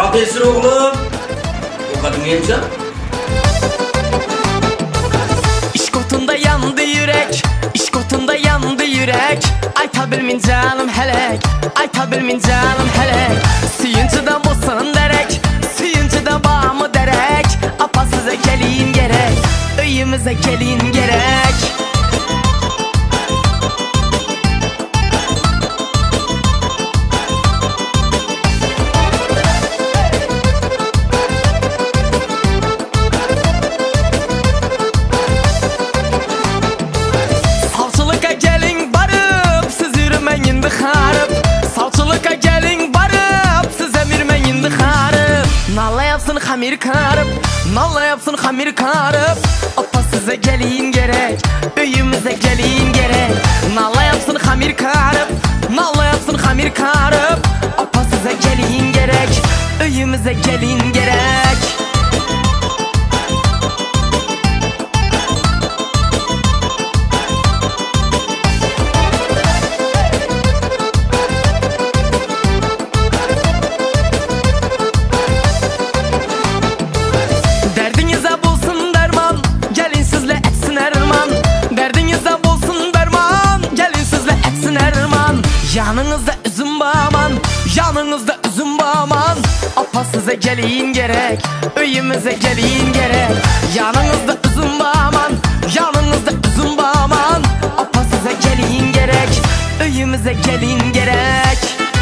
Profesör oğlum. O kadın neymiş lan? İşkotunda yandı yürek, işkotunda yandı yürek. Ayta bilmin canım helek, ayta bilmin canım helek. Suyuncudan bolsun derek, suyuncudan bağımı derek. Apa size gelin gerek, öyümüze gelin gerek. Salçılıka gelin barıp, siz yürümen indi xarıp. Salçılıka gelin barıp, siz emirmen indi xarıp. Nalla yapsın xamir karıp, nalla yapsın xamir karıp. Apa size gelin gerek, öyümüze gelin gerek. Nalla yapsın xamir karıp, nalla yapsın xamir karıp. Apa size gelin gerek, öyümüze gelin gerek. Derdinize bulsun derman, gelin sizle etsin erman. Derdinize bulsun derman, gelin sizle etsin erman. Yanınızda üzüm bağman, yanınızda üzüm bağman. Apa size gelin gerek, öyümüze gelin gerek. Yanınızda üzüm bağman, yanınızda üzüm bağman. Apa size gelin gerek, öyümüze gelin gerek.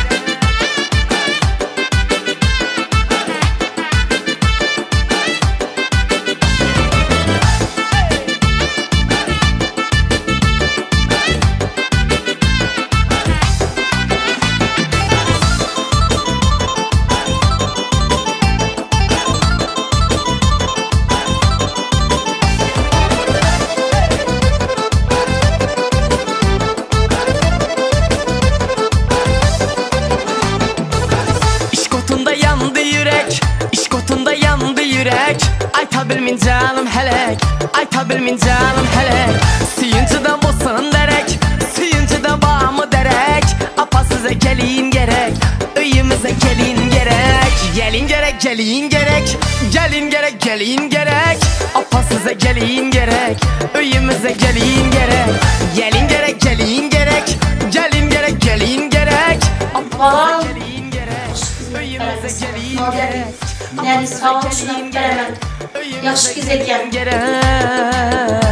İşkotunda yandı yürek, işkotunda yandı yürek. Ayta bilmin canım helek, ayta bilmin canım helek. Suyuncudan bolsun derek, suyuncudan bağımı derek. Apa size gelin gerek, öyümüze gelin gerek. Gelin gerek, gelin gerek, gelin gerek, gelin gerek. Apa size gelin gerek, öyümüze gelin gerek. Gelin gerek, gelin gerek, gelin gerek, gelin gerek. Apa size gelin gerek, öyümüze gelin gerek. Yani sağ ol, şuna hemen. Yaxşı güzel yani. Gerek.